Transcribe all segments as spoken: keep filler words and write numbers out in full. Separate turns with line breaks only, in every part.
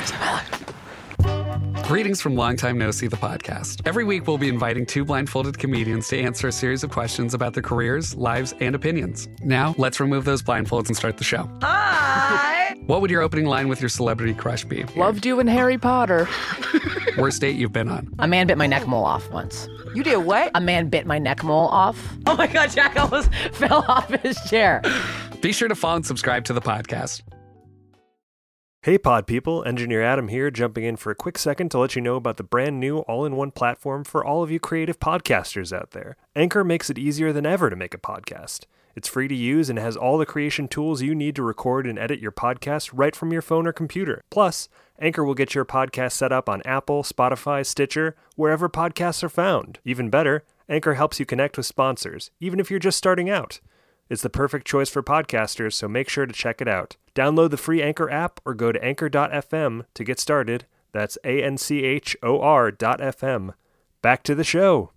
Greetings from Long Time No See, the podcast. Every week, we'll be inviting two blindfolded comedians to answer a series of questions about their careers, lives, and opinions. Now, let's remove those blindfolds and start the show.
Hi!
What would your opening line with your celebrity crush be?
Loved you in Harry Potter.
Worst date you've been on?
A man bit my neck mole off once.
You did what?
A man bit my neck mole off. Oh my God, Jack almost fell off his chair.
Be sure to follow and subscribe to the podcast.
Hey pod people, Engineer Adam here, jumping in for a quick second to let you know about the brand new all-in-one platform for all of you creative podcasters out there. Anchor makes it easier than ever to make a podcast. It's free to use and has all the creation tools you need to record and edit your podcast right from your phone or computer. Plus, Anchor will get your podcast set up on Apple, Spotify, Stitcher, wherever podcasts are found. Even better, Anchor helps you connect with sponsors, even if you're just starting out. It's the perfect choice for podcasters, so make sure to check it out. Download the free Anchor app or go to anchor dot f m to get started. That's A N C H O R dot F M. Back to the show.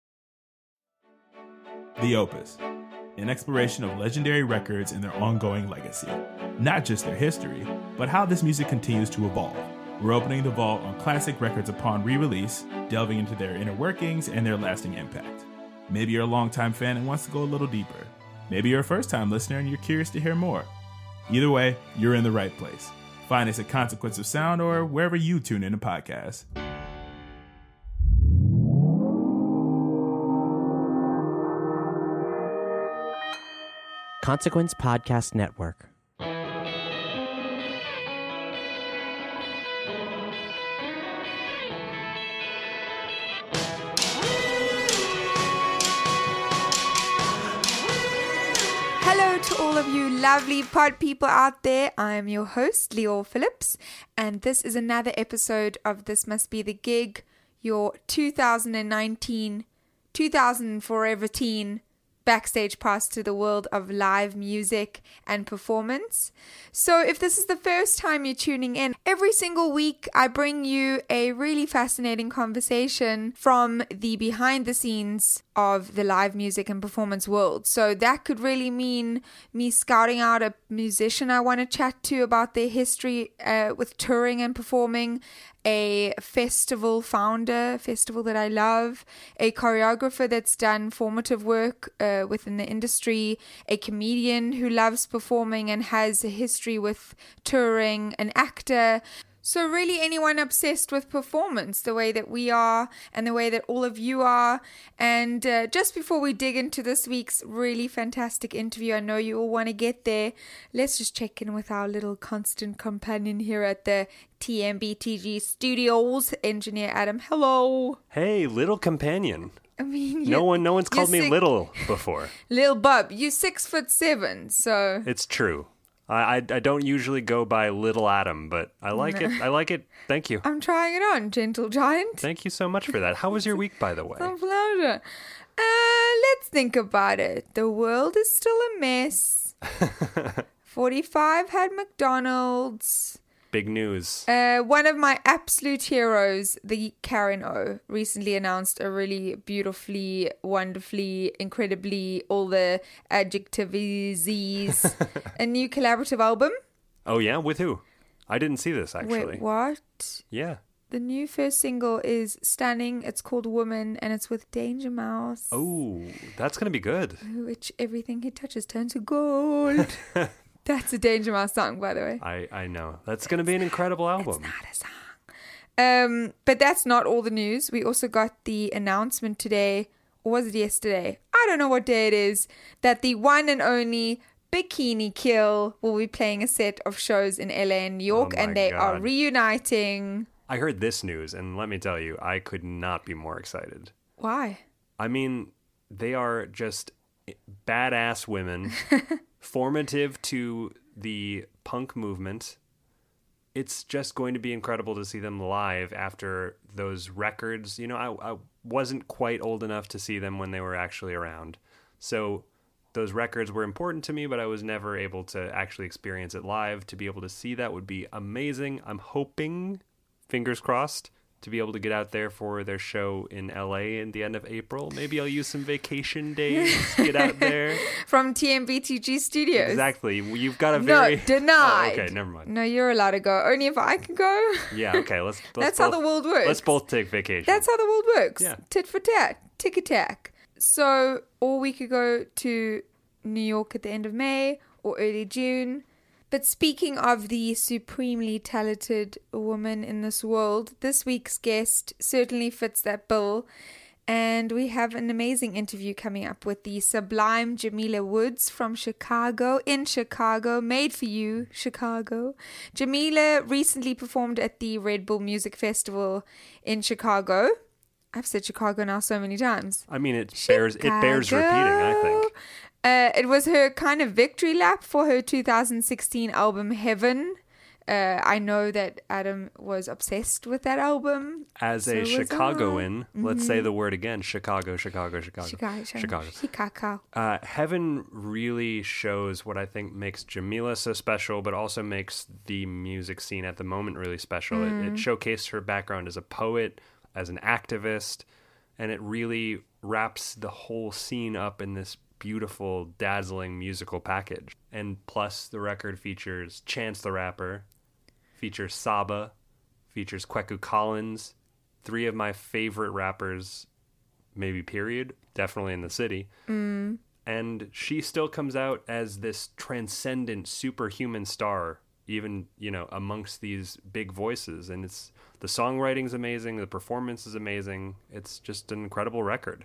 The Opus, an exploration of legendary records and their ongoing legacy. Not just their history, but how this music continues to evolve. We're opening the vault on classic records upon re-release, delving into their inner workings and their lasting impact. Maybe you're a longtime fan and wants to go a little deeper. Maybe you're a first-time listener and you're curious to hear more. Either way, you're in the right place. Find us at Consequence of Sound or wherever you tune in to podcasts.
Consequence Podcast Network.
Hello to all of you lovely pod people out there. I am your host, Leor Phillips, and this is another episode of This Must Be the Gig, your two thousand nineteen, two thousand forever teen backstage pass to the world of live music and performance. So if this is the first time you're tuning in, every single week I bring you a really fascinating conversation from the behind the scenes of the live music and performance world. So that could really mean me scouting out a musician I want to chat to about their history uh, with touring and performing, a festival founder, festival that I love, a choreographer that's done formative work uh, within the industry, a comedian who loves performing and has a history with touring, an actor. So really anyone obsessed with performance, the way that we are and the way that all of you are. And uh, just before we dig into this week's really fantastic interview, I know you all want to get there. Let's just check in with our little constant companion here at the T M B T G studios, Engineer Adam. Hello.
Hey, little companion.
I mean,
no one, no one's called me
six,
little before.
Lil Bub, you're six foot seven, so
It's true. I, I, I don't usually go by Little Adam, but I like
No.
it. I like it. Thank you.
I'm trying it on, gentle giant.
Thank you so much for that. How was your week, by the way?
Some pleasure. Uh, let's think about it. The world is still a mess. forty-five had McDonald's.
Big news.
Uh, one of my absolute heroes, the Karen O, recently announced a really beautifully, wonderfully, incredibly, all the adjectives, a new collaborative album.
Oh, yeah? With who? I didn't see this, actually.
Wait, what?
Yeah.
The new first single is stunning. It's called Woman, and it's with Danger Mouse.
Oh, that's going to be good.
Which everything he touches turns to gold. That's a Danger Mouse song, by the way.
I, I know. That's going to be an incredible album.
It's not a song. Um, but that's not all the news. We also got the announcement today, or was it yesterday? I don't know what day it is, that the one and only Bikini Kill will be playing a set of shows in L A and New York,
Oh my
and they
God.
are reuniting.
I heard this news, and let me tell you, I could not be more excited.
Why?
I mean, they are just badass women, formative to the punk movement. It's just going to be incredible to see them live after those records. You know, I, I wasn't quite old enough to see them when they were actually around. So those records were important to me, but I was never able to actually experience it live. To be able to see that would be amazing. I'm hoping, fingers crossed, to be able to get out there for their show in L A in the end of April. Maybe I'll use some vacation days, get out there.
From T M B T G Studios.
Exactly. You've got a very...
No, denied.
Oh, okay, never mind.
No, you're allowed to go. Only if I can go.
Yeah, okay. Let's, let's
That's
both,
how the world works.
Let's both take vacation.
That's how the world works.
Yeah.
Tit for tat. Tick a tack. So, or we could go to New York at the end of May or early June. But speaking of the supremely talented woman in this world, this week's guest certainly fits that bill. And we have an amazing interview coming up with the sublime Jamila Woods from Chicago, in Chicago, made for you, Chicago. Jamila recently performed at the Red Bull Music Festival in Chicago. I've said Chicago now so many times.
I mean, it bears it bears repeating, I think.
Uh, it was her kind of victory lap for her two thousand sixteen album Heaven. Uh, I know that Adam was obsessed with that album.
As
so
a Chicagoan,
mm-hmm.
let's say the word again, Chicago, Chicago, Chicago.
Chicago.
Chicago.
Chicago.
Uh, Heaven really shows what I think makes Jamila so special, but also makes the music scene at the moment really special. Mm. It, it showcased her background as a poet, as an activist, and it really wraps the whole scene up in this beautiful, dazzling musical package. And plus, the record features Chance the Rapper, features Saba, features Kweku Collins, three of my favorite rappers, maybe period, definitely in the city. Mm. And she still comes out as this transcendent, superhuman star, even, you know, amongst these big voices. And it's the songwriting's amazing, the performance is amazing. It's just an incredible record.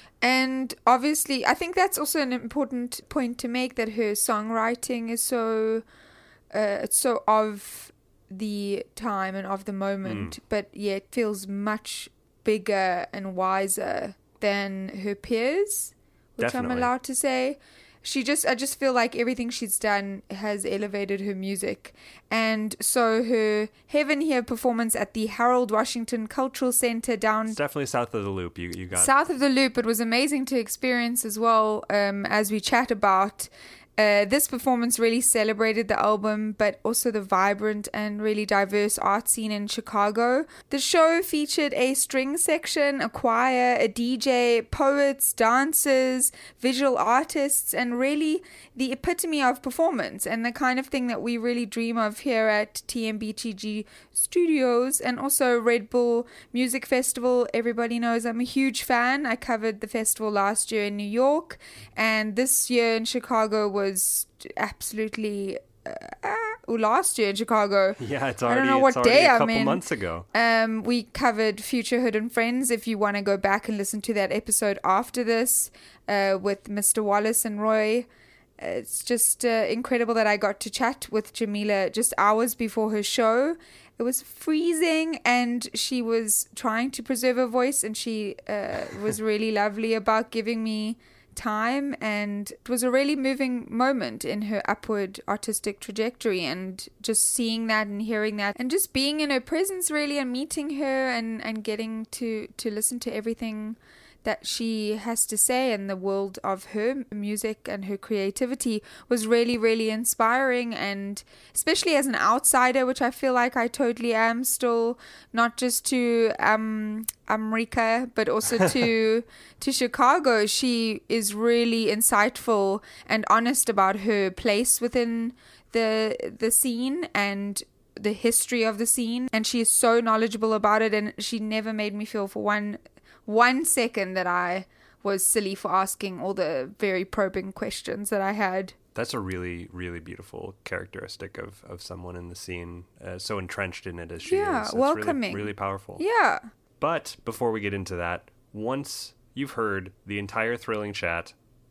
And obviously, I think that's also an important point to make, that her songwriting is so, uh, it's so of the time and of the moment, mm. but yet feels much bigger and wiser than her peers, which
Definitely.
I'm allowed to say. She just, I just feel like everything she's done has elevated her music. And so her Heaven Here performance at the Harold Washington Cultural Center down...
It's definitely south of the Loop. You you got
South of the Loop. It was amazing to experience as well, um, as we chat about. Uh, this performance really celebrated the album, but also the vibrant and really diverse art scene in Chicago. The show featured a string section, a choir, a D J, poets, dancers, visual artists, and really the epitome of performance and the kind of thing that we really dream of here at T M B T G Studios and also Red Bull Music Festival. Everybody knows I'm a huge fan. I covered the festival last year in New York, and this year in Chicago was was absolutely uh, uh, last year in Chicago.
Yeah, it's already,
I don't know
what
what
day
a
couple
I'm in.
months ago.
Um, we covered Future Hood and Friends. If you want to go back and listen to that episode after this uh, with Mister Wallace and Roy, it's just uh, incredible that I got to chat with Jamila just hours before her show. It was freezing and she was trying to preserve her voice, and she uh, was really lovely about giving me time, and it was a really moving moment in her upward artistic trajectory, and just seeing that and hearing that and just being in her presence really, and meeting her and and getting to to listen to everything that she has to say in the world of her music and her creativity was really, really inspiring. And especially as an outsider, which I feel like I totally am still, not just to um, America, but also to to Chicago, she is really insightful and honest about her place within the the scene and the history of the scene. And she is so knowledgeable about it, and she never made me feel for one one second that I was silly for asking all the very probing questions that I had.
That's a really, really beautiful characteristic of, of someone in the scene, uh, so entrenched in it as she
yeah,
is. It's
welcoming.
Really, really powerful.
Yeah.
But before we get into that, once you've heard the entire thrilling chat,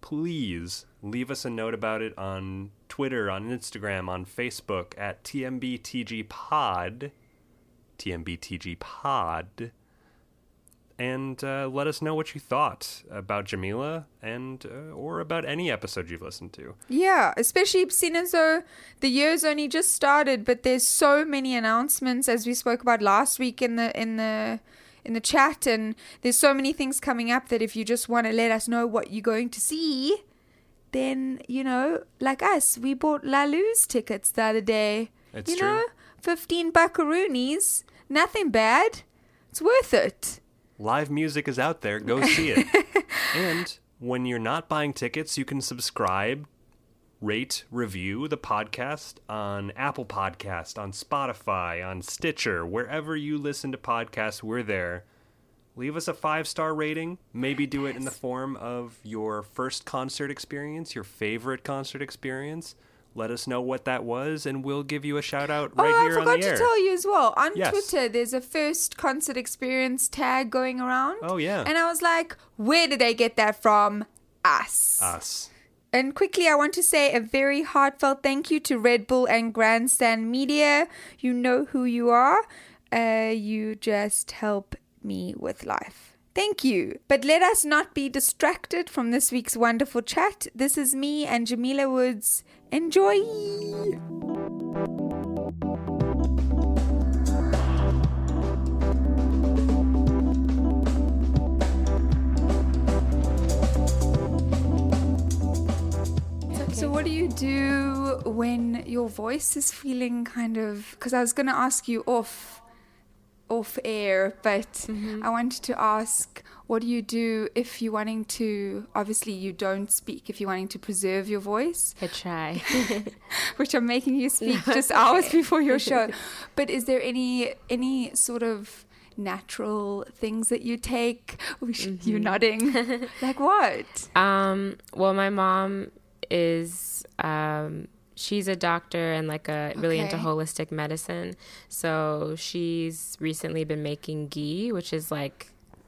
please leave us a note about it on Twitter, on Instagram, on Facebook at T M B T G Pod, T M B T G Pod, and uh, let us know what you thought about Jamila and uh, or about any episode you've listened to.
Yeah, especially seeing as though the year's only just started, but there's so many announcements, as we spoke about last week in the in the in the chat, and there's so many things coming up that if you just want to let us know what you're going to see, then, you know, like us, we bought La Luz tickets the other day.
It's
you
true.
know, fifteen buckaroonies, nothing bad. It's worth it.
Live music is out there. Go see it. And when you're not buying tickets, you can subscribe, rate, review the podcast on Apple Podcast, on Spotify, on Stitcher, wherever you listen to podcasts, we're there. Leave us a five-star rating. Maybe do it in the form of your first concert experience, your favorite concert experience. Let us know what that was, and we'll give you a shout-out right
oh,
here on the air.
I forgot to tell you as well. On
Yes.
Twitter, there's a first concert experience tag going around.
Oh, yeah.
And I was like, where did they get that from? Us.
Us.
And quickly, I want to say a very heartfelt thank you to Red Bull and Grandstand Media. You know who you are. Uh, you just help me with life. Thank you. But let us not be distracted from this week's wonderful chat. This is me and Jamila Woods. Enjoy! So what do you do when your voice is feeling kind of... Because I was going to ask you off off air, but mm-hmm. I wanted to ask, what do you do if you're wanting to... Obviously, you don't speak. If you're wanting to preserve your voice.
I try.
Which I'm making you speak no, just okay. hours before your show. But is there any any sort of natural things that you take? Mm-hmm. You're nodding. Like what?
Um. Well, my mom is um she's a doctor and like a really okay. into holistic medicine, so she's recently been making ghee, which is like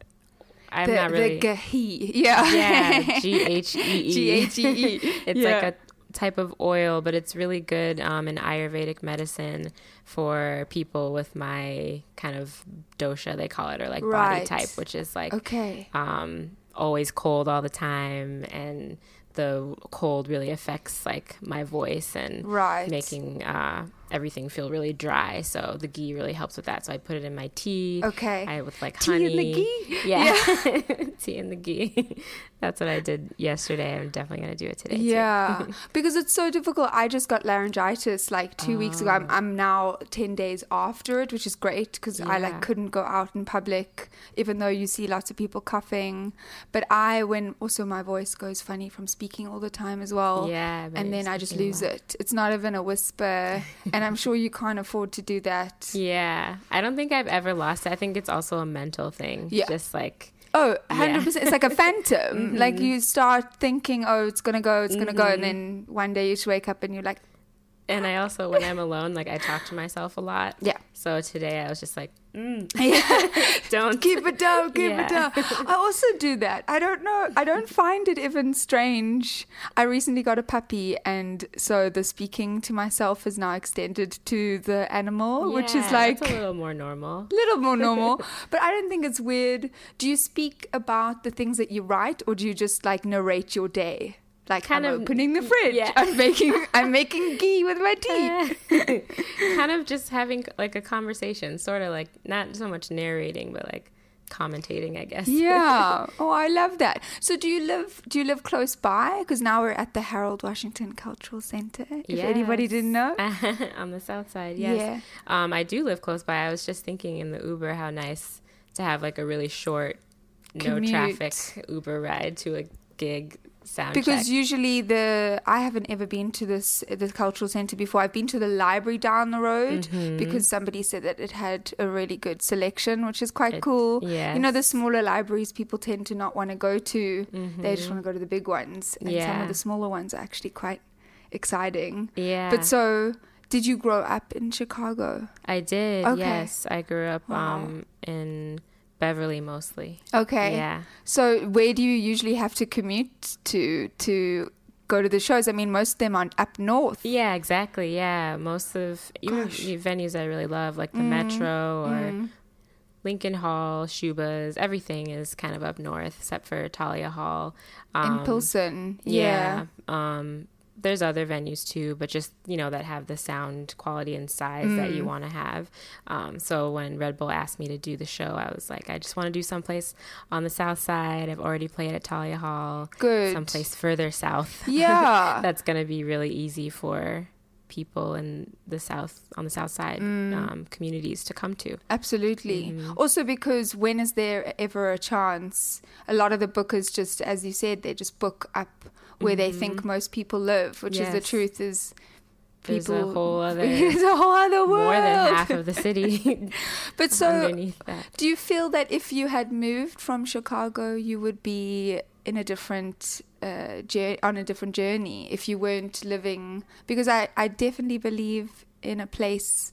I'm
the,
not really
the ghee yeah
yeah G H E E
G H E E
it's
yeah.
like a type of oil, but it's really good um in Ayurvedic medicine for people with my kind of dosha, they call it, or like
right.
body type, which is like
okay
um always cold all the time, and the cold really affects like my voice and
right.
making uh, everything feel really dry. So the ghee really helps with that. So I put it in my tea.
Okay.
I with like
tea
honey.
in the ghee?
Yeah. yeah. Tea in the ghee. That's what I did yesterday. I'm definitely going to do it today
yeah.
too.
Because it's so difficult. I just got laryngitis like two oh. weeks ago. I'm, I'm now ten days after it, which is great because yeah. I like couldn't go out in public, even though you see lots of people coughing. But I, when also my voice goes funny from speaking all the time as well.
Yeah.
And then I just lose it. It's not even a whisper. And I'm sure you can't afford to do that.
Yeah. I don't think I've ever lost it. I think it's also a mental thing.
Yeah.
Just like...
Oh, one hundred percent. Yeah. It's like a phantom. Mm-hmm. Like you start thinking, oh, it's going to go, it's going to mm-hmm. go. And then one day you just wake up and you're like...
And I also, when I'm alone, like I talk to myself a lot.
Yeah.
So today I was just like, mm.
yeah.
don't
keep it down, keep
yeah.
it down. I also do that. I don't know. I don't find it even strange. I recently got a puppy, and so the speaking to myself is now extended to the animal,
yeah,
which is like
that's a little more normal.
Little more normal. But I don't think it's weird. Do you speak about the things that you write, or do you just like narrate your day? Like kind I'm of opening the fridge. Yeah. I'm making I'm making ghee with my teeth.
Kind of just having like a conversation, sort of like not so much narrating, but like commentating, I guess.
Yeah. Oh, I love that. So do you live do you live close by? Because now we're at the Harold Washington Cultural Center. If yes. anybody didn't know.
On the south side, yes. Yeah. Um, I do live close by. I was just thinking in the Uber how nice to have like a really short, Commute. no traffic Uber ride to a gig. Sound
because
check.
Usually the I haven't ever been to this the cultural center before. I've been to the library down the road mm-hmm. because somebody said that it had a really good selection, which is quite it, cool.
Yes.
You know, the smaller libraries people tend to not want to go to. Mm-hmm. They just want to go to the big ones, and yeah. some of the smaller ones are actually quite exciting.
Yeah.
But so, did you grow up in Chicago?
I did. Okay. Yes, I grew up
wow.
um, in Beverly mostly.
Okay.
Yeah. So
where do you usually have to commute to to go to the shows? I mean, most of them are up north.
Yeah, exactly. Yeah. Most of even venues I really love, like the mm. Metro or mm. Lincoln Hall, Shuba's, everything is kind of up north except for Talia Hall. Um,
in Pilsen. Yeah.
yeah. Um, there's other venues too, but just, you know, that have the sound quality and size mm. that you want to have. Um, so when Red Bull asked me to do the show, I was like, I just want to do someplace on the south side. I've already played at Talia Hall.
Good.
Someplace further south.
Yeah.
That's going to be really easy for people in the South, on the South Side, mm. um, communities to come to.
Absolutely. Mm-hmm. Also because when is there ever a chance? A lot of the bookers just, as you said, they just book up where mm-hmm. they think most people live, which yes. is the truth is people.
There's a whole other,
there's a whole other world.
More than half of the city.
But so,
underneath that.
Do you feel that if you had moved from Chicago, you would be in a different uh, journey, on a different journey if you weren't living? Because I, I definitely believe in a place,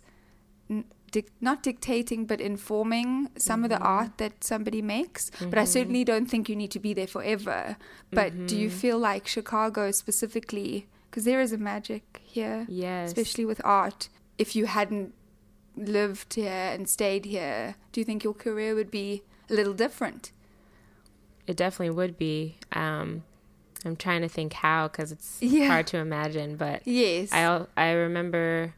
dic- not dictating, but informing some mm-hmm. of the art that somebody makes. Mm-hmm. But I certainly don't think you need to be there forever. But mm-hmm. do you feel like Chicago specifically, because there is a magic here,
yes.
especially with art, if you hadn't lived here and stayed here, do you think your career would be a little different?
It definitely would be. Um, I'm trying to think how, because it's
yeah.
hard to imagine. But
yes,
I I remember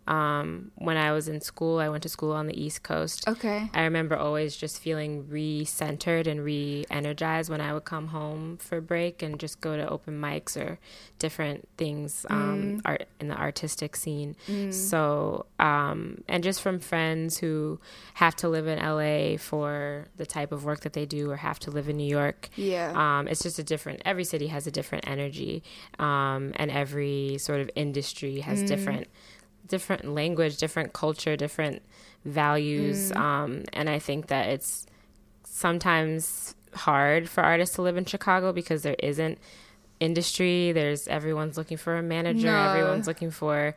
um, when I was in school. I went to school on the East Coast.
Okay.
I remember always just feeling re-centered and re-energized when I would come home for break and just go to open mics or different things um,
mm.
art in the artistic scene.
Mm.
So um, and just from friends who have to live in L A for the type of work that they do, or have to live in New York.
Yeah.
Um, it's just a different. Every city has a different energy, um, and every sort of industry has mm. different. different language, different culture, different values. Mm. Um, and I think that it's sometimes hard for artists to live in Chicago because there isn't industry. There's everyone's looking for a manager.
No.
Everyone's looking for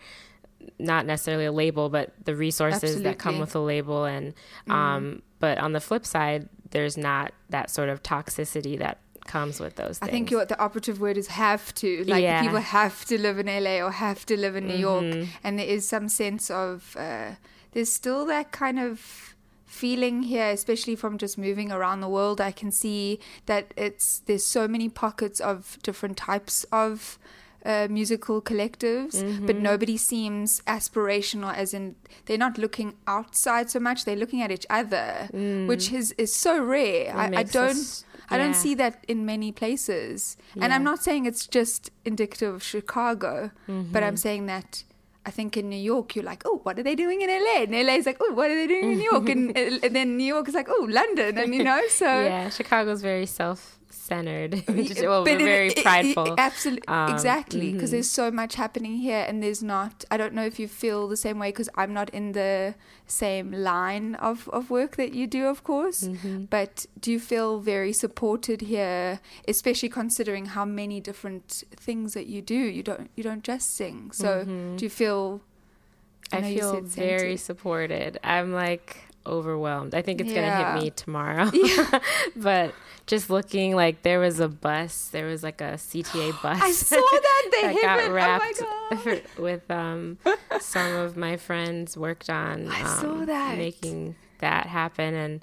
not necessarily a label, but the resources
Absolutely.
that come with a label. And, mm. um, but on the flip side, there's not that sort of toxicity that comes with those things.
I think your, the operative word is have to. Like
yeah.
people have to live in L A or have to live in New
mm-hmm.
York. And there is some sense of, uh, there's still that kind of feeling here, especially from just moving around the world. I can see that it's, there's so many pockets of different types of uh, musical collectives,
mm-hmm.
but nobody seems aspirational, as in they're not looking outside so much, they're looking at each other,
mm.
which is, is so rare. I, I don't...
Us-
I don't
yeah.
see that in many places.
Yeah.
And I'm not saying it's just indicative of Chicago,
mm-hmm.
but I'm saying that I think in New York, you're like, oh, what are they doing in L A? And L A is like, oh, what are they doing in New York? And, and then New York is like, oh, London. And, you know, so...
Yeah, Chicago's very self-centered. well,
but
very
it,
prideful.
It, it, absolutely,
um,
exactly, because
mm-hmm.
there's so much happening here, and there's not... I don't know if you feel the same way, because I'm not in the same line of, of work that you do, of course.
Mm-hmm.
But do you feel very supported here, especially considering how many different things that you do? You don't you don't just sing. So
mm-hmm.
do you feel... I,
I feel very supported. I'm like overwhelmed. I think it's
yeah.
gonna hit me tomorrow.
Yeah.
But just looking, like there was a bus, there was like a C T A bus.
I saw that they
that
hit
got
it.
wrapped
Oh my God.
with um, some of my friends worked on um,
I saw that.
making that happen. And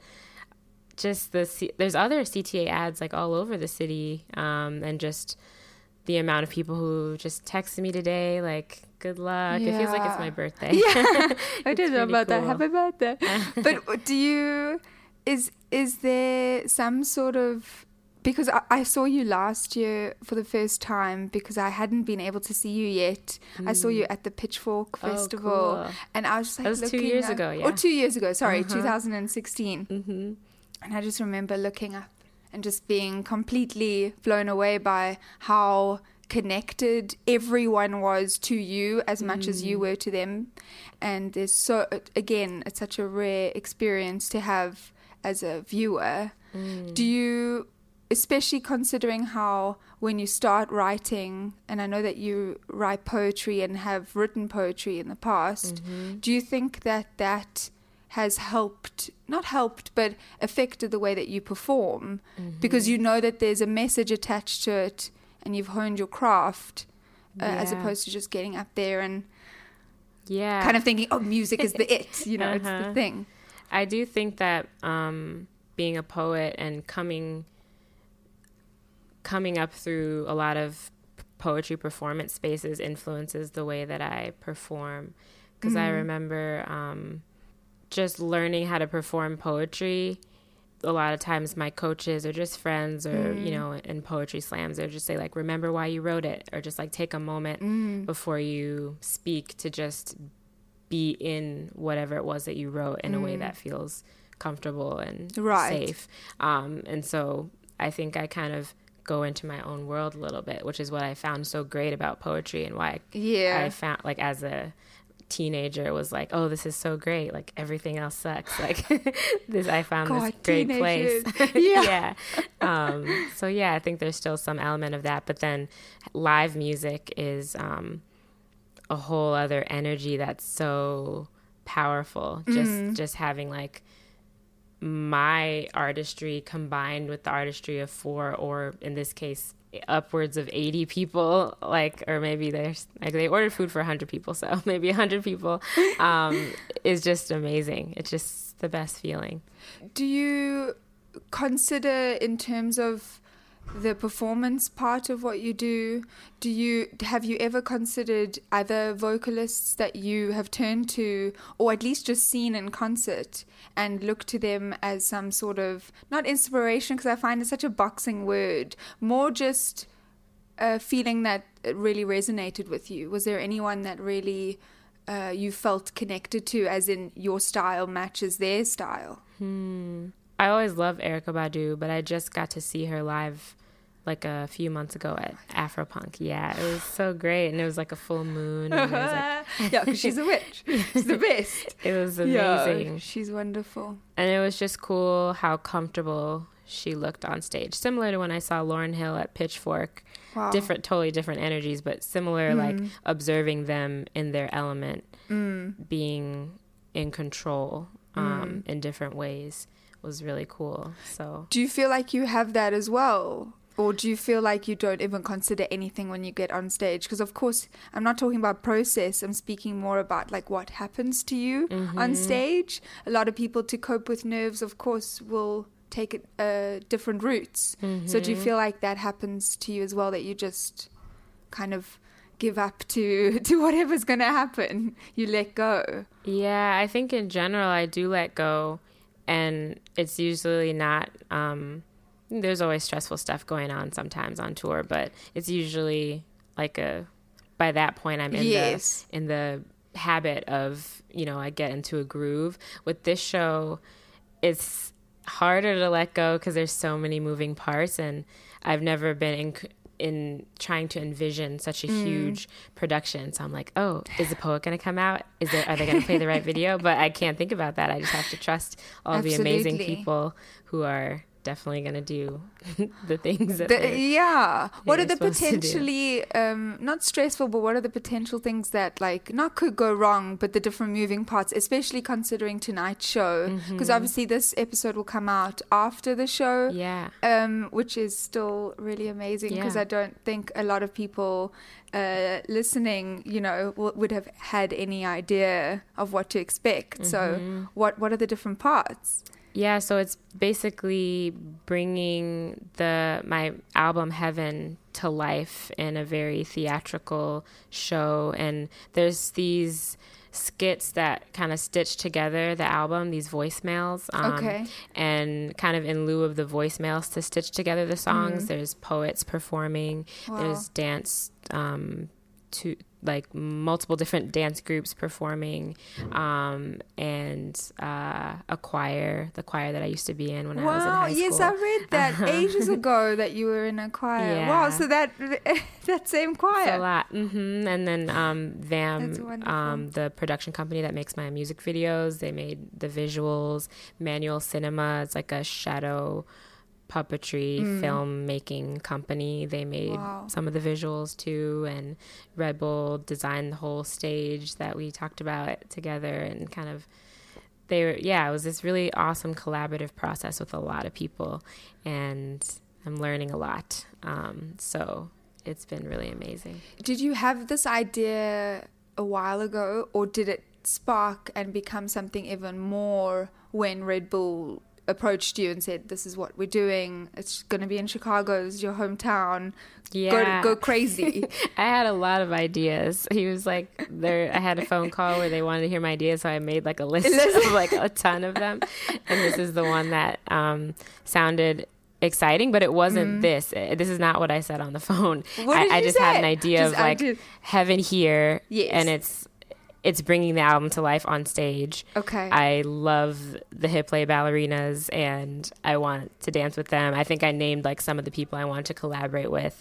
just the C- there's other C T A ads like all over the city, um, and just the amount of people who just texted me today like, good luck.
Yeah.
It feels like it's my birthday.
Yeah, I did know about
cool.
that. Happy birthday. But do you, is is there some sort of, because I, I saw you last year for the first time because I hadn't been able to see you yet. Mm. I saw you at the Pitchfork
oh,
Festival.
Cool.
And I was just like,
that was
looking
two years
up,
ago, yeah.
Or two years ago, sorry,
uh-huh.
two thousand sixteen.
Mm-hmm.
And I just remember looking up and just being completely blown away by how connected everyone was to you as much mm. as you were to them. And there's so, again, it's such a rare experience to have as a viewer. Mm. Do you, especially considering how when you start writing, and I know that you write poetry and have written poetry in the past, mm-hmm. do you think that that has helped, not helped, but affected the way that you perform? Mm-hmm. Because you know that there's a message attached to it and you've honed your craft, uh, yeah. as opposed to just getting up there and
yeah.
kind of thinking, oh, music is the it, you know, uh-huh. it's the thing.
I do think that um, being a poet and coming coming up through a lot of poetry performance spaces influences the way that I perform. Because mm. I remember um, just learning how to perform poetry, a lot of times my coaches or just friends or,
mm.
you know, in poetry slams, they'll just say like, remember why you wrote it, or just like take a moment
mm.
before you speak to just be in whatever it was that you wrote in mm. a way that feels comfortable and
right.
safe. Um, and so I think I kind of go into my own world a little bit, which is what I found so great about poetry, and why
yeah.
I found like as a teenager was like, oh, this is so great, like everything else sucks, like this I found God, this great
teenagers.
place.
yeah,
yeah. Um so yeah, I think there's still some element of that, but then live music is um a whole other energy that's so powerful. Just
mm.
just having like my artistry combined with the artistry of four, or in this case upwards of eighty people, like, or maybe there's like they ordered food for one hundred people, so maybe one hundred people, um is just amazing. It's just the best feeling.
Do you consider, in terms of the performance part of what you do, do you have you ever considered other vocalists that you have turned to, or at least just seen in concert, and look to them as some sort of, not inspiration, because I find it such a boxing word, more just a feeling that it really resonated with you? Was there anyone that really uh, you felt connected to, as in your style matches their style?
Hmm. I always loved Erykah Badu, but I just got to see her live like a few months ago at Afropunk. Yeah, it was so great, and it was like a full moon. And it was like
yeah, because she's a witch. She's the best.
It was amazing.
Yeah, she's wonderful.
And it was just cool how comfortable she looked on stage. Similar to when I saw Lauryn Hill at Pitchfork.
Wow. Different,
totally different energies, but similar, mm. like observing them in their element,
mm.
being in control um, mm. in different ways was really cool. So,
do you feel like you have that as well? Or do you feel like you don't even consider anything when you get on stage? Because, of course, I'm not talking about process. I'm speaking more about, like, what happens to you mm-hmm. on stage. A lot of people, to cope with nerves, of course, will take it, uh, different routes. Mm-hmm. So do you feel like that happens to you as well, that you just kind of give up to, to whatever's going to happen? You let go?
Yeah, I think in general I do let go. And it's usually not... Um, there's always stressful stuff going on sometimes on tour, but it's usually like a, by that point I'm in
yes.
the, in the habit of, you know, I get into a groove. With this show, it's harder to let go because there's so many moving parts, and I've never been in, in trying to envision such a mm. huge production. So I'm like, oh, is the poet going to come out? Is there, are they going to play the right video? But I can't think about that. I just have to trust all
Absolutely.
the amazing people who are definitely going to do the things that
the, yeah what are the
potentially
um not stressful, but what are the potential things that, like, not could go wrong, but the different moving parts, especially considering tonight's show, because mm-hmm. obviously this episode will come out after the show,
yeah
um which is still really amazing, because
yeah.
I don't think a lot of people uh listening, you know, w- would have had any idea of what to expect. Mm-hmm. So what what are the different parts?
Yeah, so it's basically bringing the my album Heaven to life in a very theatrical show. And there's these skits that kind of stitch together the album, these voicemails. Um,
okay.
And kind of in lieu of the voicemails to stitch together the songs, mm. there's poets performing,
wow.
there's dance um, to... like multiple different dance groups performing, um, and uh, a choir, the choir that I used to be in when
wow,
I was in high school.
Yes, I read that uh-huh. ages ago that you were in a choir.
Yeah.
Wow, so that that same choir.
It's a lot. Mm-hmm. And then um, V A M, um, the production company that makes my music videos, they made the visuals. Manual Cinema, it's like a shadow puppetry mm. filmmaking company. They made
wow.
some of the visuals too, and Red Bull designed the whole stage that we talked about together, and kind of they were yeah it was this really awesome collaborative process with a lot of people, and I'm learning a lot, um, so it's been really amazing.
Did you have this idea a while ago, or did it spark and become something even more when Red Bull approached you and said, this is what we're doing, it's going to be in Chicago, it's your hometown,
yeah.
go, go crazy?
I had a lot of ideas. He was like, there. I had a phone call where they wanted to hear my ideas, so I made like a list of like a ton of them. And this is the one that um, sounded exciting, but it wasn't mm. this. This is not what I said on the phone.
What did
I, I
you
just
say?
had an idea
just
of like
did...
heaven here,
yes.
and it's it's bringing the album to life on stage.
Okay.
I love the Hit Play ballerinas, and I want to dance with them. I think I named like some of the people I wanted to collaborate with,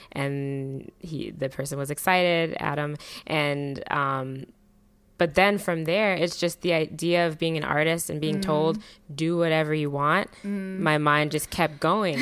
and he, the person was excited, Adam, and um, but then from there, it's just the idea of being an artist and being mm. told, do whatever you want. Mm. My mind just kept going.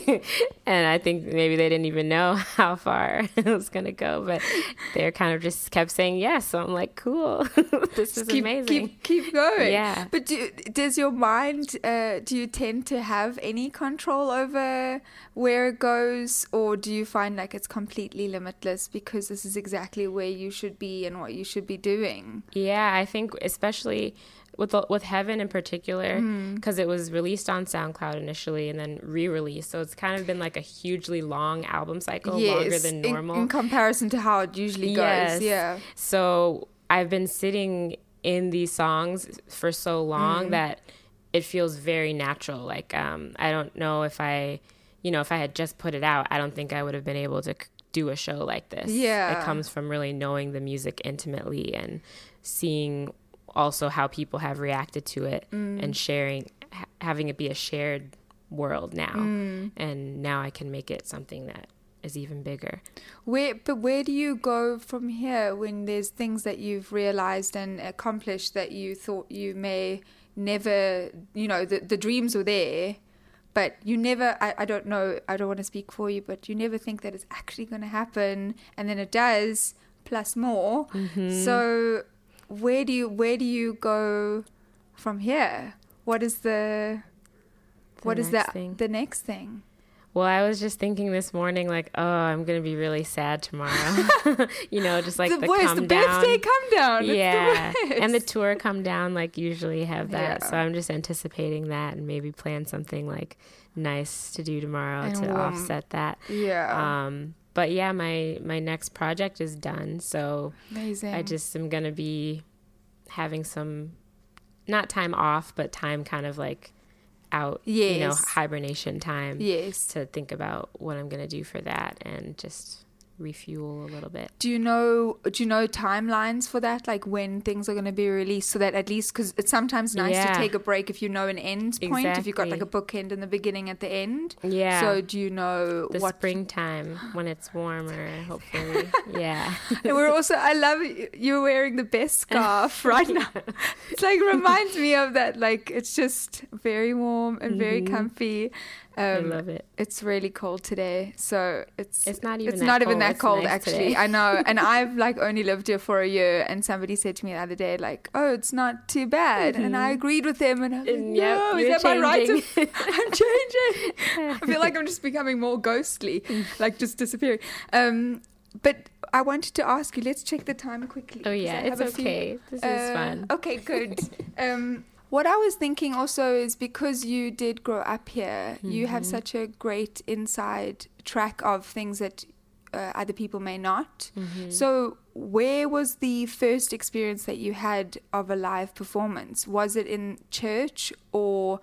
And I think maybe they didn't even know how far it was going to go, but they kind of just kept saying yes. So I'm like, cool, this is
keep,
amazing.
Keep, keep going.
Yeah.
But do, does your mind, uh, do you tend to have any control over where it goes, or do you find like it's completely limitless because this is exactly where you should be and what you should be doing?
Yeah, I think especially with with Heaven in particular, because mm. it was released on SoundCloud initially and then re-released. So it's kind of been like a hugely long album cycle,
yes,
longer than normal.
In, in comparison to how it usually goes. Yes. Yeah.
So I've been sitting in these songs for so long mm. that it feels very natural. Like um, I don't know if I, you know, if I had just put it out, I don't think I would have been able to do a show like this.
Yeah.
It comes from really knowing the music intimately and seeing also how people have reacted to it mm. and sharing, ha- having it be a shared world now. Mm. And now I can make it something that is even bigger.
Where, but where do you go from here when there's things that you've realized and accomplished that you thought you may never, you know, the, the dreams were there, but you never, I, I don't know, I don't want to speak for you, but you never think that it's actually going to happen, and then it does, plus more. Mm-hmm. So where do you where do you go from here? What is the,
the
what is that
thing.
the next thing?
Well, I was just thinking this morning, like, oh, I'm going to be really sad tomorrow. You know, just like
the,
the
worst,
come
the
down.
birthday come down.
Yeah.
It's the
and the tour come down, like, usually have that.
Yeah.
So I'm just anticipating that and maybe plan something, like, nice to do tomorrow and to warm. offset that.
Yeah.
Um, but, yeah, my, my next project is done. So
amazing.
I just am going to be having some, not time off, but time kind of, like, out,
yes.
you know, hibernation time,
yes,
to think about what I'm going to do for that and just refuel a little bit.
Do you know, do you know timelines for that? Like when things are going to be released, so that at least, because it's sometimes nice
yeah.
to take a break if you know an end point,
exactly.
if you've got like a bookend in the beginning at the end.
Yeah.
So do you know
the
what
springtime when it's warmer, hopefully. Yeah.
And we're also, I love you're wearing the best scarf right now. It's like reminds me of that. Like it's just very warm and very mm-hmm. comfy. Um,
I love it.
It's really cold today, so it's
it's not even
it's
that
not
cold.
even that
it's
cold
nice
actually.
Today.
I know, and I've like only lived here for a year, and somebody said to me the other day, like, "Oh, it's not too bad," mm-hmm. and I agreed with them, and I was like,
and
"No,
yep,
is that my right? To, I'm changing.
I
feel like I'm just becoming more ghostly, like just disappearing." Um, but I wanted to ask you. Let's check the time quickly.
Oh yeah, it's okay.
Few,
this
uh,
is fun.
Okay, good. um. What I was thinking also is because you did grow up here, mm-hmm. you have such a great inside track of things that uh, other people may not. Mm-hmm. So where was the first experience that you had of a live performance? Was it in church, or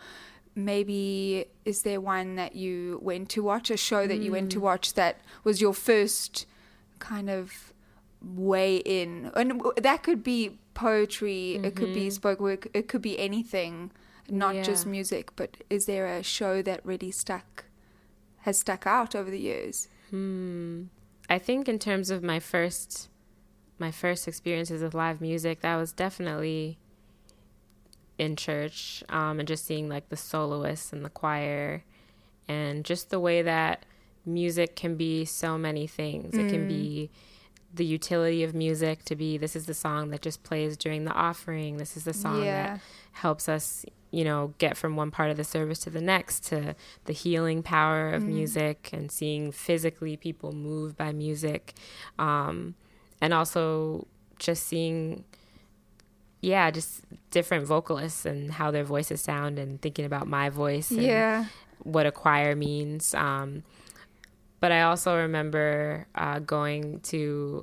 maybe is there one that you went to watch, a show that mm. you went to watch that was your first kind of way in? And that could be poetry, mm-hmm. it could be spoken word, it could be anything, not
yeah.
just music. But is there a show that really stuck, has stuck out over the years?
Hmm. I think in terms of my first, my first experiences with live music, that was definitely in church, um, and just seeing like the soloists and the choir, and just the way that music can be so many things. Mm. It can be the utility of music to be, this is the song that just plays during the offering. This is the song
yeah.
that helps us, you know, get from one part of the service to the next, to the healing power of mm. music and seeing physically people move by music. Um, and also just seeing, yeah, just different vocalists and how their voices sound, and thinking about my voice and
yeah.
what a choir means. Um, but I also remember uh, going to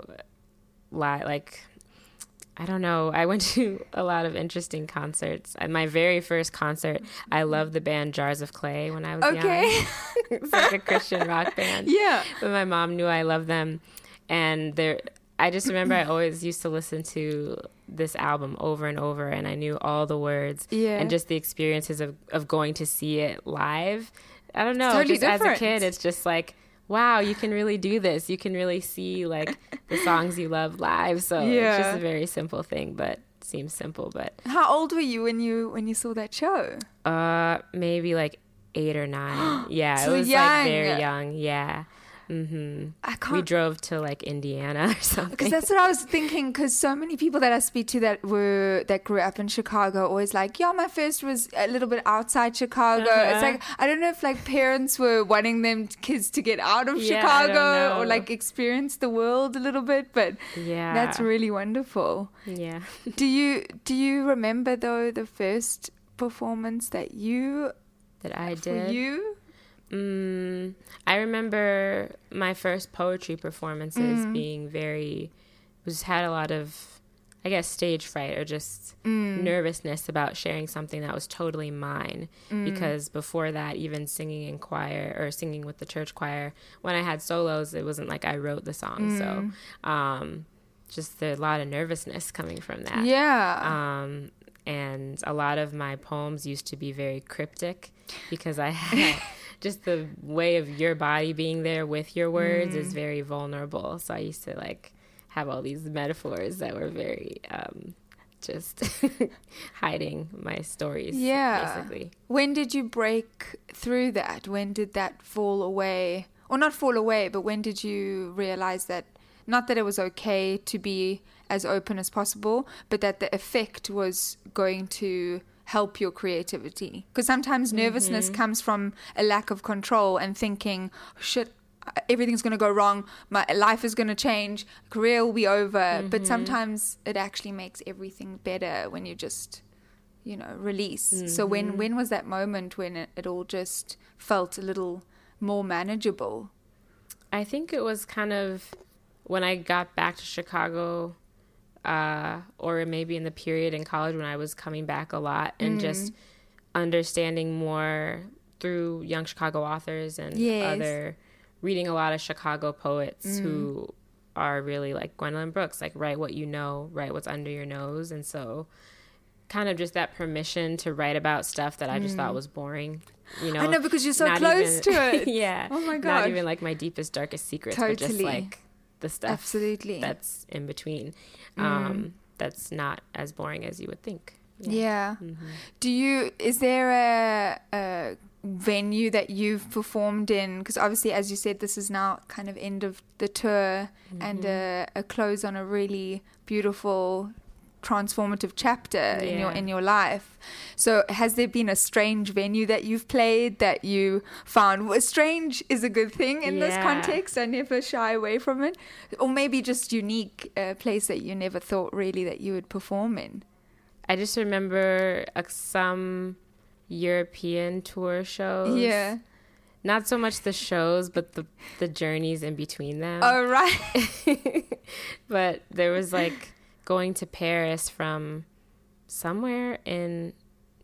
li- like, I don't know, I went to a lot of interesting concerts. At my very first concert, I loved the band Jars of Clay when I was
Okay.
young. It's like a Christian rock band.
Yeah.
But my mom knew I loved them. And there, I just remember I always used to listen to this album over and over, and I knew all the words.
Yeah.
And just the experiences of, of going to see it live. I don't know,
It's totally
just as a
different.
kid, it's just like, wow, you can really do this. You can really see like the songs you love live. So
Yeah.
it's just a very simple thing, but seems simple. But
How old were you when you when you saw that show?
uh, maybe like eight or nine. Yeah,
So
it was
young.
like very young. Yeah. hmm
I
We
can't.
drove to like Indiana or something.
Because that's what I was thinking. Because so many people that I speak to that were that grew up in Chicago are always like, yeah, my first was a little bit outside Chicago.
Uh-huh.
It's like I don't know if like parents were wanting them kids to get out of
Yeah, I don't
Chicago or
know.
like experience the world a little bit. But
Yeah.
that's really wonderful.
Yeah.
Do you do you remember though the first performance that you
That I
for
did.
you?
Mm, I remember my first poetry performances
Mm.
being very, was had a lot of, I guess, stage fright or just
Mm.
nervousness about sharing something that was totally mine.
Mm.
Because before that, even singing in choir or singing with the church choir, when I had solos, it wasn't like I wrote the song.
Mm.
So um, just a lot of nervousness coming from that.
Yeah.
Um, and a lot of my poems used to be very cryptic because I had just the way of your body being there with your words
Mm.
is very vulnerable. So I used to like have all these metaphors that were very um, just hiding my stories.
Yeah.
Basically.
When did you break through that? When did that fall away? Or not fall away, but when did you realize that, not that it was okay to be as open as possible, but that the effect was going to help your creativity? Because sometimes nervousness
Mm-hmm.
comes from a lack of control and thinking, shit, everything's going to go wrong, my life is going to change, career will be over.
Mm-hmm.
But sometimes it actually makes everything better when you just, you know, release.
Mm-hmm.
So when when was that moment when it, it all just felt a little more manageable?
I think it was kind of when I got back to Chicago, uh, or maybe in the period in college when I was coming back a lot and just understanding more through young Chicago authors and
Yes.
other, reading a lot of Chicago poets who are really like Gwendolyn Brooks, like write what you know, write what's under your nose. And so kind of just that permission to write about stuff that I just thought was boring. You know,
I know, because you're so
not
close
even-
to it.
yeah.
Oh my
Not
gosh.
even like my deepest, darkest secrets, but just
Totally.
like the stuff
Absolutely.
that's in between. Um, that's not as boring as you would think.
Yeah.
Mm-hmm.
Do you, is there a, a venue that you've performed in? Because obviously, as you said, this is now kind of end of the tour and a, a close on a really beautiful, transformative chapter in your
Yeah.
in your life. So has there been a strange venue that you've played that you found, well, strange is a good thing in this
Yeah.
context, I never shy away from it, or maybe just unique uh, place that you never thought really that you would perform in?
I just remember uh, some European tour shows.
Yeah.
Not so much the shows, but the the journeys in between them.
Oh, right.
But there was like going to Paris from somewhere in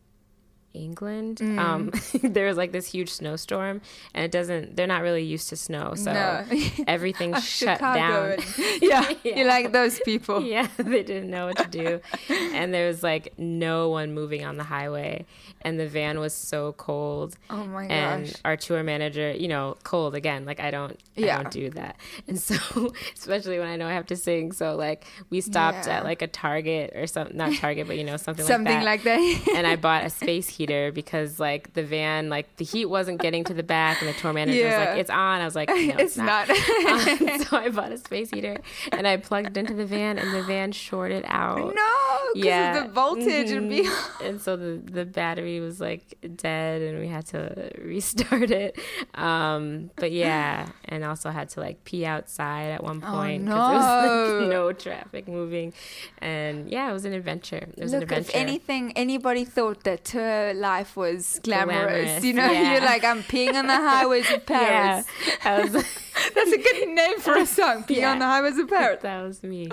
England.
Mm.
Um, there was like this huge snowstorm, and it doesn't. They're not really used to snow, so
No.
everything
Oh,
shut
Chicago.
down.
yeah,
Yeah.
you're like those people.
Yeah, they didn't know what to do, and there was like no one moving on the highway, and the van was so cold.
Oh my
And
gosh.
our tour manager, you know, cold again. Like I don't,
Yeah.
I don't do that. And so, especially when I know I have to sing, so like we stopped
Yeah.
at like a Target or something, not Target, but you know something,
Something
like
like
that.
that.
And I bought a space heater because like the van, like the heat wasn't getting to the back, and the tour manager
Yeah.
was like, it's on. I was like, no, it's,
It's
not.
not.
Um, so I bought a space heater and I plugged it into the van, and the van shorted out.
No, because
Yeah.
of the voltage would be.
Mhm. And so the, the battery was like dead, and we had to restart it. Um, but yeah, and also had to like pee outside at one point because
Oh,
there was
no.
like no traffic moving. And yeah, it was an adventure. It was an
Look,
adventure.
if anything, anybody thought that tour life was glamorous,
Glamorous,
you know,
yeah.
you're like, I'm peeing on the highways of Paris.
Yeah, I was.
That's a good name for a song, Peeing
Yeah.
on the Highways of Paris.
That was me.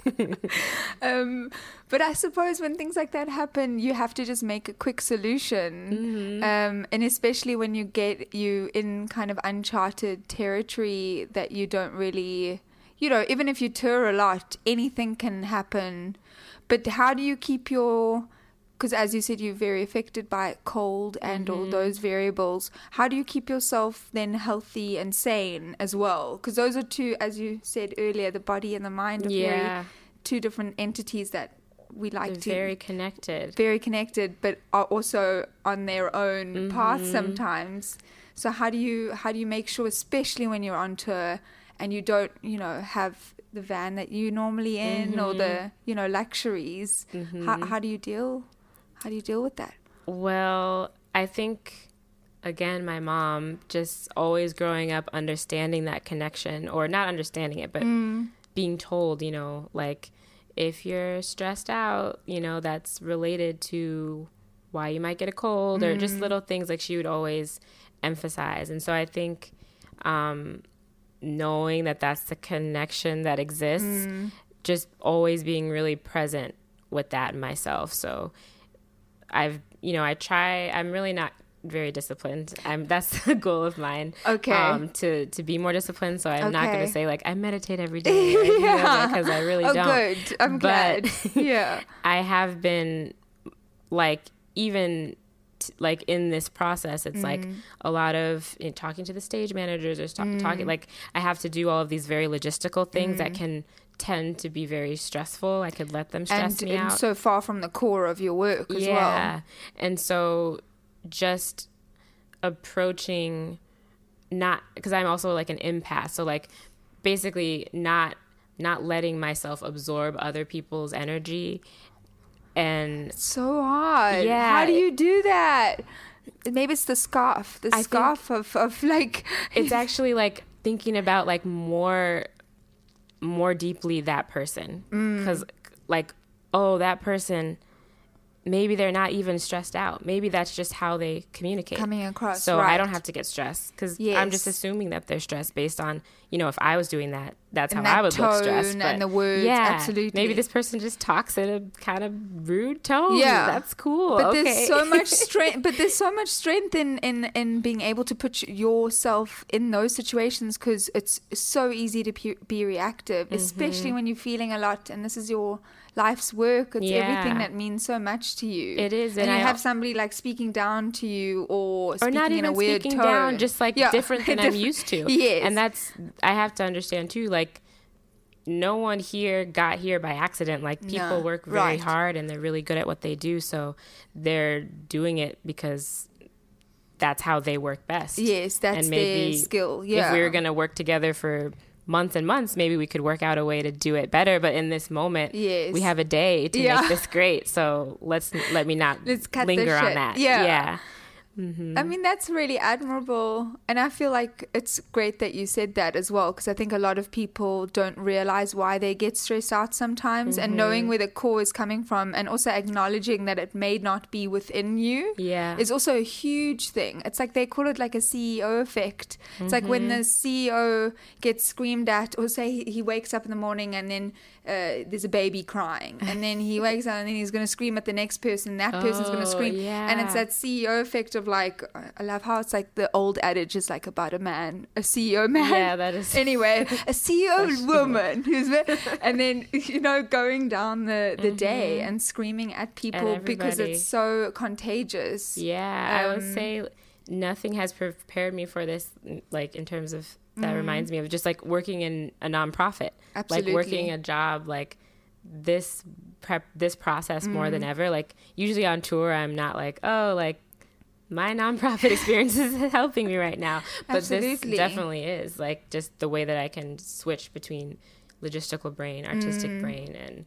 Um, but I suppose when things like that happen, you have to just make a quick solution.
Mm-hmm.
Um, and especially when you get you in kind of uncharted territory that you don't really, you know, even if you tour a lot, anything can happen. But how do you keep your, because as you said, you're very affected by cold and
Mm-hmm.
all those variables. How do you keep yourself then healthy and sane as well? Because those are two, as you said earlier, the body and the mind are very
Yeah,
two different entities that we like
they're
to
very connected.
very connected, but are also on their own
Mm-hmm.
path sometimes. So how do you how do you make sure, especially when you're on tour and you don't, you know, have the van that you normally in or the, you know, luxuries? How how do you deal? How do you deal with that?
Well, I think, again, my mom just always growing up understanding that connection, or not understanding it, but being told, you know, like if you're stressed out, you know, that's related to why you might get a cold or just little things like she would always emphasize. And so I think um, knowing that that's the connection that exists, just always being really present with that in myself. So I've, you know, I try, I'm really not very disciplined. I'm, that's a goal of mine.
Okay.
Um, to, to be more disciplined. So I'm not going
Okay.
to say like, I meditate every day. Yeah. Because I really
Oh,
don't.
good. I'm
But
glad. Yeah.
I have been like, even t- like in this process, it's like a lot of you know, talking to the stage managers or st- talking, like I have to do all of these very logistical things that can tend to be very stressful. I could let them stress
And,
me
and
out.
so far from the core of your work as well.
Yeah. And so just approaching not, because I'm also like an empath. So like basically not, not letting myself absorb other people's energy. And
So hard.
Yeah.
How do you do that? Maybe it's the scarf. The
I think
scarf of, of like.
it's actually like thinking about like more, more deeply that person. Because like, oh, that person, maybe they're not even stressed out. Maybe that's just how they communicate.
Coming across,
So I
right.
don't have to get stressed because I'm
Yes.
just assuming that they're stressed based on, you know, if I was doing that, that's
And
how
that
I would look
tone
stressed.
and the words,
yeah,
absolutely.
Maybe this person just talks in a kind of rude tone.
Yeah.
That's cool.
But
okay.
there's so much strength. But there's so much strength in in in being able to put yourself in those situations because it's so easy to pu- be reactive, especially
Mm-hmm.
when you're feeling a lot and this is your life's work. It's
Yeah.
everything that means so much to you.
It is,
and,
and
you
I-
have somebody like speaking down to you or
or
speaking
not
in
even
a weird
speaking
tone.
down, just like
Yeah.
different than I'm
Different-
used to.
Yes.
And that's, I have to understand too, like, no one here got here by accident. Like, people
No.
work very
Right.
hard and they're really good at what they do. So they're doing it because that's how they work best.
Yes, that's
and maybe
their skill. Yeah.
If we were going to work together for months and months, maybe we could work out a way to do it better. But in this moment,
Yes.
we have a day to
Yeah.
make this great. So let's, let me not
Let's cut this
linger on
shit.
that.
Yeah.
Yeah.
I mean, that's really admirable. And I feel like it's great that you said that as well, because I think a lot of people don't realize why they get stressed out sometimes. And knowing where the core is coming from and also acknowledging that it may not be within you
Yeah.
is also a huge thing. It's like they call it like a C E O effect. It's like when the C E O gets screamed at, or say he- he wakes up in the morning and then uh, there's a baby crying. And then he wakes up and then he's going to scream at the next person. That person's going to
Oh,
scream. And it's
yeah.
that C E O effect of like, I love how it's like the old adage is like about a man, a C E O man.
Yeah, that is-
Anyway, a C E O woman who's, ve- and then, you know, going down the, the day and screaming at people because
everybody.
it's so contagious.
Yeah, I would
Um,
say nothing has prepared me for this, like in terms of that
Mm-hmm.
reminds me of just like working in a nonprofit,
Absolutely.
like working a job like this prep this process more mm. than ever. Like usually on tour, I'm not like, oh, like my nonprofit experience is helping me right now. But Absolutely. This definitely is like just the way that I can switch between logistical brain, artistic mm. brain, and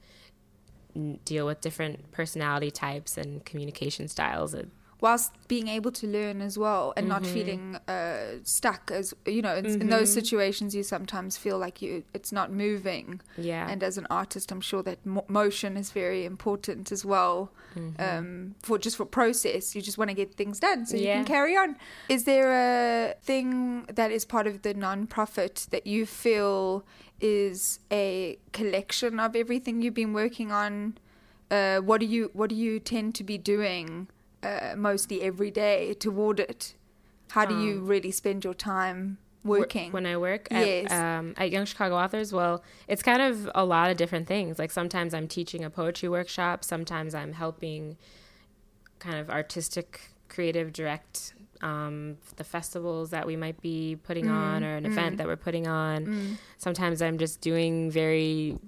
n- deal with different personality types and communication styles. It,
whilst being able to learn as well and mm-hmm. not feeling uh, stuck, as you know, mm-hmm. in those situations you sometimes feel like you it's not moving.
Yeah.
And as an artist, I'm sure that mo- motion is very important as well. Mm-hmm. Um, for just for process, you just want to get things done so yeah. you can carry on. Is there a thing that is part of the nonprofit that you feel is a collection of everything you've been working on? Uh, what do you what do you tend to be doing Uh, mostly every day toward it? How do you um, really spend your time working?
When I work
yes.
at, um, at Young Chicago Authors, well, it's kind of a lot of different things. Like sometimes I'm teaching a poetry workshop. Sometimes I'm helping kind of artistic, creative direct um, the festivals that we might be putting mm, on or an mm, event that we're putting on. Mm. Sometimes I'm just doing very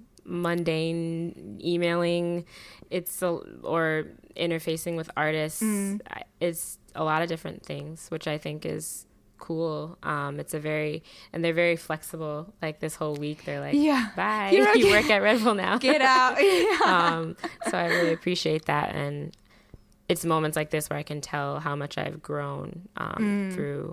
mundane emailing. It's a, or interfacing with artists. Mm. It's a lot of different things, which I think is cool. Um, it's a very, and they're very flexible. Like this whole week, they're like,
yeah,
bye,
okay.
you work at Red Bull now.
Get out. Yeah.
um, so I really appreciate that. And it's moments like this where I can tell how much I've grown um, mm. through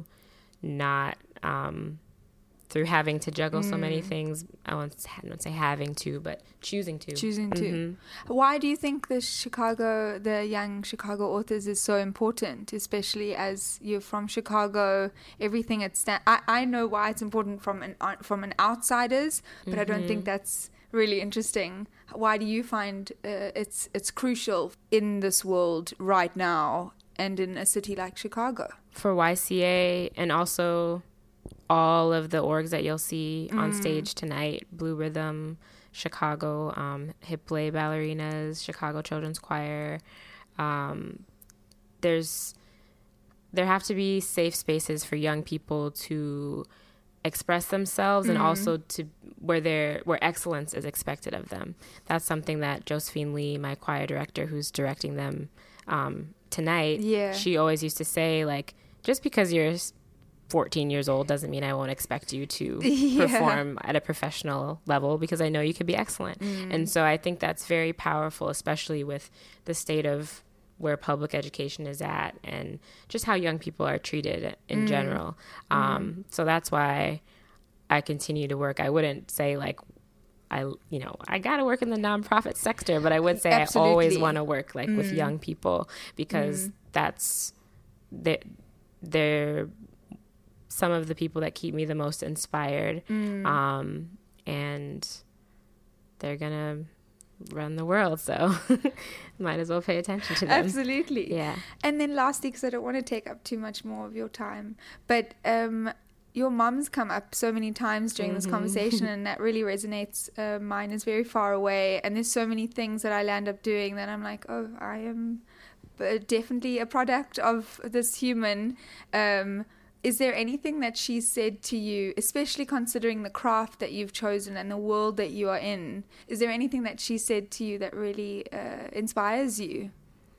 not, um, through having to juggle mm. so many things. I won't, I won't say having to, but choosing to.
Choosing to.
Mm-hmm.
Why do you think the Chicago, the Young Chicago Authors is so important, especially as you're from Chicago? Everything it's sta- I, I know why it's important from an from an outsider's, but mm-hmm. I don't think that's really interesting. Why do you find uh, it's it's crucial in this world right now and in a city like Chicago?
For Y C A and also all of the orgs that you'll see mm. on stage tonight, Blue Rhythm, Chicago, um, Hip Play Ballerinas, Chicago Children's Choir. Um, there's, there have to be safe spaces for young people to express themselves mm. and also to where they're, where excellence is expected of them. That's something that Josephine Lee, my choir director, who's directing them um, tonight,
yeah.
she always used to say, like, just because you're fourteen years old doesn't mean I won't expect you to yeah. perform at a professional level, because I know you could be excellent. Mm. And so I think that's very powerful, especially with the state of where public education is at and just how young people are treated in mm. general. Um, mm. So that's why I continue to work. I wouldn't say like, I, you know, I got to work in the nonprofit sector, but I would say Absolutely. I always want to work like mm. with young people, because mm. that's, they're, they're some of the people that keep me the most inspired. Mm. Um, and they're going to run the world. So might as well pay attention to them.
Absolutely.
Yeah.
And then lastly, because I don't want to take up too much more of your time, but um, your mom's come up so many times during mm-hmm. this conversation, and that really resonates. Uh, mine is very far away, and there's so many things that I land up doing that I'm like, oh, I am definitely a product of this human. Um, Is there anything that she said to you, especially considering the craft that you've chosen and the world that you are in? Is there anything that she said to you that really uh, inspires you?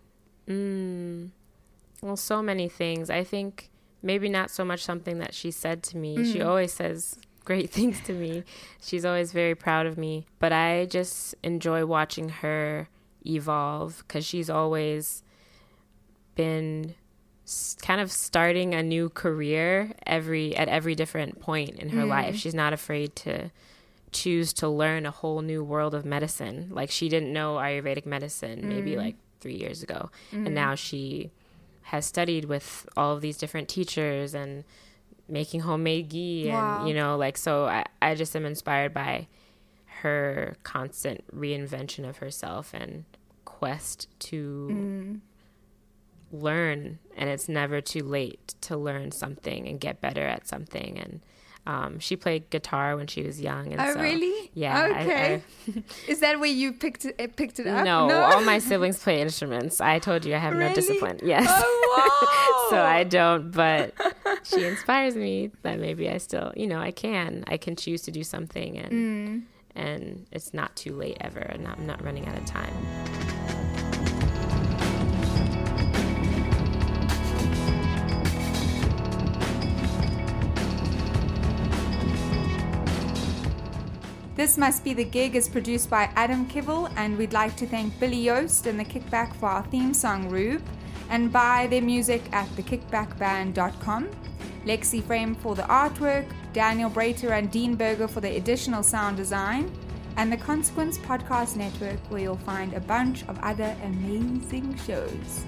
Mm, well, so many things. I think maybe not so much something that she said to me. Mm. She always says great things to me. She's always very proud of me. But I just enjoy watching her evolve, because she's always been kind of starting a new career every at every different point in her mm. life. She's not afraid to choose to learn a whole new world of medicine. Like, she didn't know Ayurvedic medicine mm. maybe like three years ago. Mm. And now she has studied with all of these different teachers and making homemade ghee. Wow. And, you know, like, so I, I just am inspired by her constant reinvention of herself and quest to mm. learn, and it's never too late to learn something and get better at something. And um, she played guitar when she was young. And
oh,
so,
really?
Yeah.
Okay.
I, I,
Is that where you picked it, picked it up?
No,
no,
all my siblings play instruments. I told you I have
really?
no discipline. Yes.
Oh, wow.
So I don't, but she inspires me that maybe I still, you know, I can. I can choose to do something and mm. and it's not too late ever, and I'm not running out of time.
This Must Be the Gig is produced by Adam Kivel, and we'd like to thank Billy Yost and The Kickback for our theme song, Rube, and buy their music at the kickback band dot com. Lexi Frame for the artwork, Daniel Brater and Dean Berger for the additional sound design, and the Consequence Podcast Network, where you'll find a bunch of other amazing shows.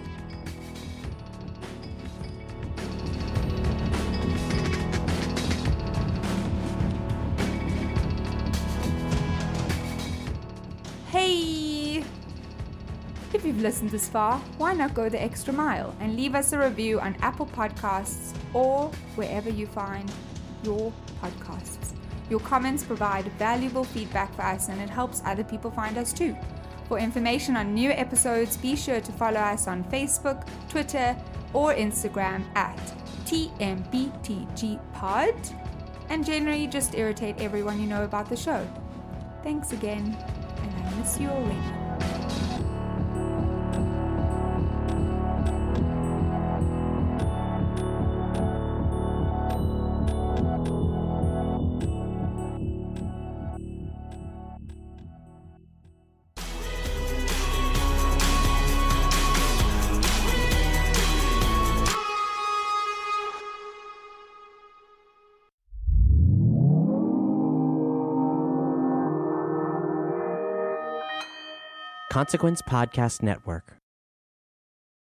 Hey! If you've listened this far, why not go the extra mile and leave us a review on Apple Podcasts or wherever you find your podcasts. Your comments provide valuable feedback for us, and it helps other people find us too. For information on new episodes, be sure to follow us on Facebook, Twitter, or Instagram at T M B T G Pod, and generally just irritate everyone you know about the show. Thanks again, and I miss you already.
Consequence Podcast Network.